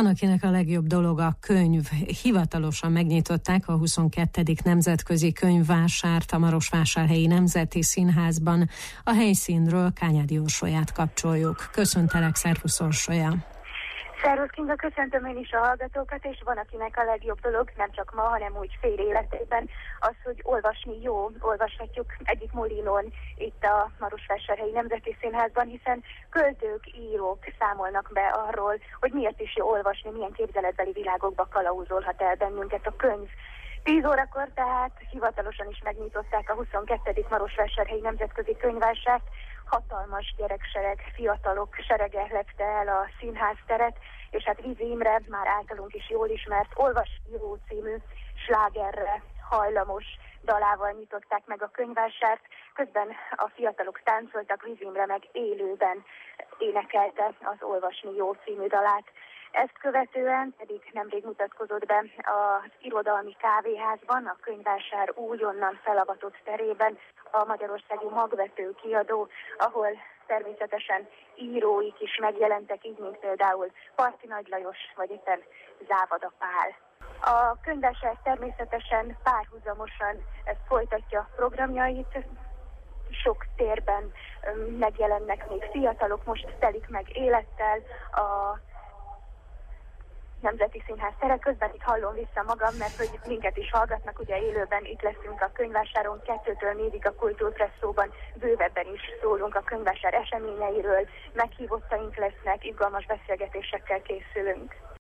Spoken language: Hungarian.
Van, akinek a legjobb dolog a könyv. Hivatalosan megnyitották a 22. nemzetközi könyvvásárt a Marosvásárhelyi Nemzeti Színházban. A helyszínről Kányádi Orsolyát kapcsoljuk. Köszöntelek, szervusz Orsolya! Szervusz Kinga, köszöntöm én is a hallgatókat, és van, akinek a legjobb dolog, nem csak ma, hanem úgy fél életében, az, hogy olvasni jó. Olvashatjuk egyik Molinon itt a Marosvásárhelyi Nemzeti Színházban, hiszen költők, írók számolnak be arról, hogy miért is jó olvasni, milyen képzeletbeli világokba kalauzolhat el bennünket a könyv. 10 órakor tehát hivatalosan is megnyitották a 22. Marosvásárhelyi Nemzetközi Könyvvásárt. Hatalmas gyereksereg, fiatalok serege lepte el a színházteret, és hát Vizi Imre, már általunk is jól ismert, Olvasni jó című slágerre hajlamos dalával nyitották meg a könyvvásárt, közben a fiatalok táncoltak, Vizi Imre meg élőben énekelte az Olvasni jó című dalát. Ezt követően pedig nemrég mutatkozott be az Irodalmi Kávéházban, a könyvvásár újonnan felavatott terében a magyarországi magvető kiadó, ahol természetesen íróik is megjelentek, így mint például Parti Nagy Lajos, vagy éppen Závada Pál. A könyvvásár természetesen párhuzamosan folytatja programjait, sok térben megjelennek még fiatalok, most telik meg élettel a Nemzeti Színház tere. Közben itt hallom vissza magam, mert hogy minket is hallgatnak, ugye élőben itt leszünk a könyvvásáron, 2-től 4-ig a Kultúrpresszóban, bővebben is szólunk a könyvvásár eseményeiről, meghívottaink lesznek, izgalmas beszélgetésekkel készülünk.